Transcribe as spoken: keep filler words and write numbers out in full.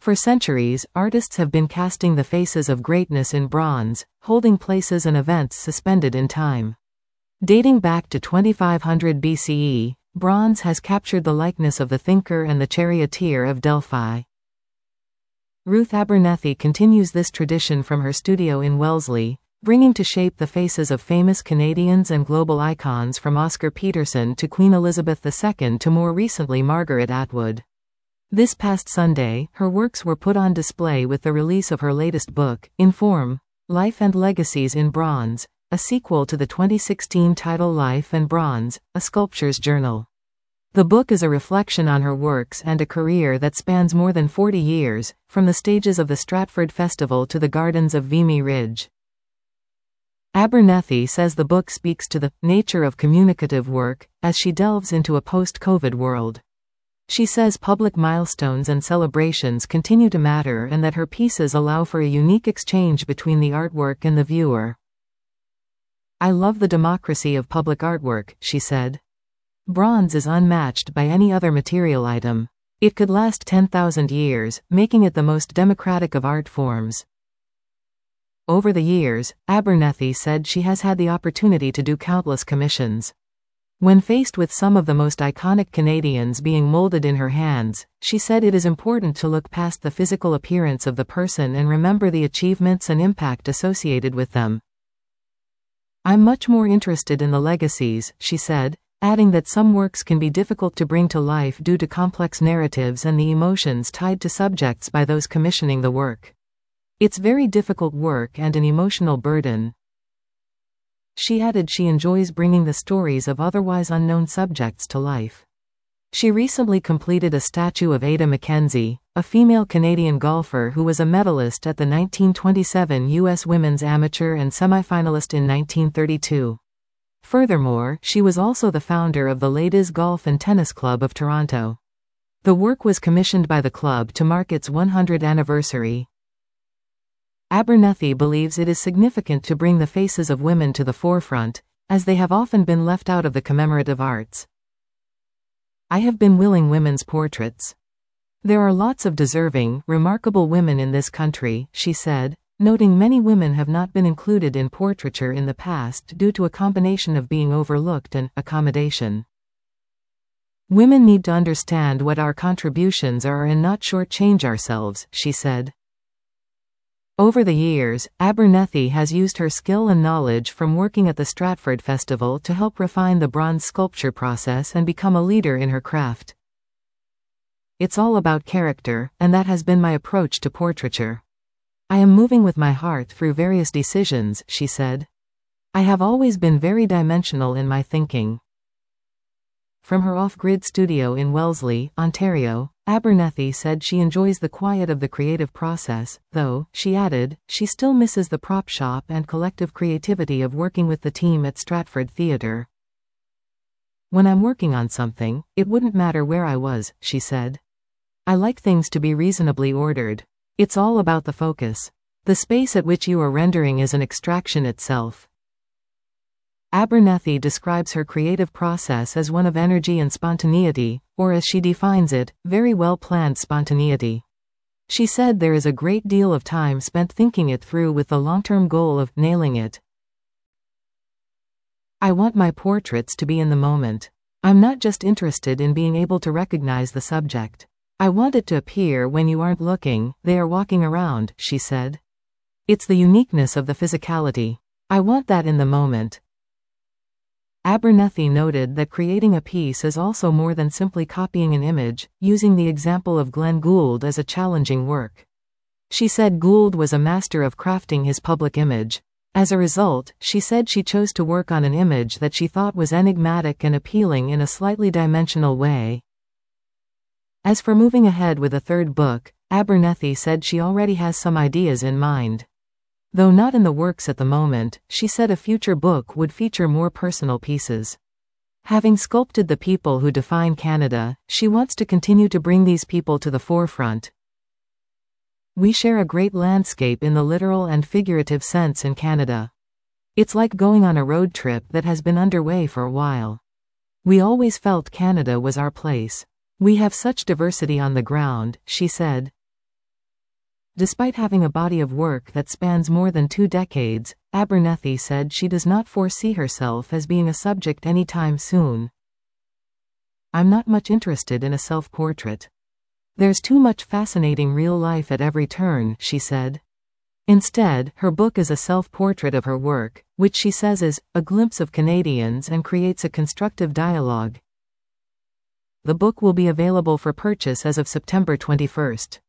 For centuries, artists have been casting the faces of greatness in bronze, holding places and events suspended in time. Dating back to twenty-five hundred B C E, bronze has captured the likeness of the thinker and the charioteer of Delphi. Ruth Abernethy continues this tradition from her studio in Wellesley, bringing to shape the faces of famous Canadians and global icons from Oscar Peterson to Queen Elizabeth the Second to more recently Margaret Atwood. This past Sunday, her works were put on display with the release of her latest book, Inform: Life and Legacies in Bronze, a sequel to the twenty sixteen title Life and Bronze, a Sculpture's Journal. The book is a reflection on her works and a career that spans more than forty years, from the stages of the Stratford Festival to the gardens of Vimy Ridge. Abernethy says the book speaks to the nature of communicative work as she delves into a post-COVID world. She says public milestones and celebrations continue to matter and that her pieces allow for a unique exchange between the artwork and the viewer. "I love the democracy of public artwork," she said. "Bronze is unmatched by any other material item. It could last ten thousand years, making it the most democratic of art forms." Over the years, Abernethy said she has had the opportunity to do countless commissions. When faced with some of the most iconic Canadians being molded in her hands, she said it is important to look past the physical appearance of the person and remember the achievements and impact associated with them. "I'm much more interested in the legacies," she said, adding that some works can be difficult to bring to life due to complex narratives and the emotions tied to subjects by those commissioning the work. "It's very difficult work and an emotional burden." She added she enjoys bringing the stories of otherwise unknown subjects to life. She recently completed a statue of Ada Mackenzie, a female Canadian golfer who was a medalist at the nineteen twenty-seven U S Women's Amateur and semifinalist in nineteen thirty-two. Furthermore, she was also the founder of the Ladies Golf and Tennis Club of Toronto. The work was commissioned by the club to mark its one hundredth anniversary. Abernethy believes it is significant to bring the faces of women to the forefront, as they have often been left out of the commemorative arts. "I have been willing women's portraits. There are lots of deserving, remarkable women in this country," she said, noting many women have not been included in portraiture in the past due to a combination of being overlooked and accommodation. "Women need to understand what our contributions are and not shortchange ourselves," she said. Over the years, Abernethy has used her skill and knowledge from working at the Stratford Festival to help refine the bronze sculpture process and become a leader in her craft. "It's all about character, and that has been my approach to portraiture. I am moving with my heart through various decisions," she said. "I have always been very dimensional in my thinking." From her off-grid studio in Wellesley, Ontario, Abernethy said she enjoys the quiet of the creative process, though, she added, she still misses the prop shop and collective creativity of working with the team at Stratford Theatre. "When I'm working on something, it wouldn't matter where I was," she said. "I like things to be reasonably ordered. It's all about the focus. The space at which you are rendering is an extraction itself." Abernethy describes her creative process as one of energy and spontaneity, or as she defines it, very well-planned spontaneity. She said there is a great deal of time spent thinking it through with the long-term goal of nailing it. "I want my portraits to be in the moment. I'm not just interested in being able to recognize the subject. I want it to appear when you aren't looking, they are walking around," she said. "It's the uniqueness of the physicality. I want that in the moment." Abernethy noted that creating a piece is also more than simply copying an image, using the example of Glenn Gould as a challenging work. She said Gould was a master of crafting his public image. As a result, she said she chose to work on an image that she thought was enigmatic and appealing in a slightly dimensional way. As for moving ahead with a third book, Abernethy said she already has some ideas in mind. Though not in the works at the moment, she said a future book would feature more personal pieces. Having sculpted the people who define Canada, she wants to continue to bring these people to the forefront. "We share a great landscape in the literal and figurative sense in Canada. It's like going on a road trip that has been underway for a while. We always felt Canada was our place. We have such diversity on the ground," she said. Despite having a body of work that spans more than two decades, Abernethy said she does not foresee herself as being a subject anytime soon. "I'm not much interested in a self-portrait. There's too much fascinating real life at every turn," she said. Instead, her book is a self-portrait of her work, which she says is a glimpse of Canadians and creates a constructive dialogue. The book will be available for purchase as of September twenty-first.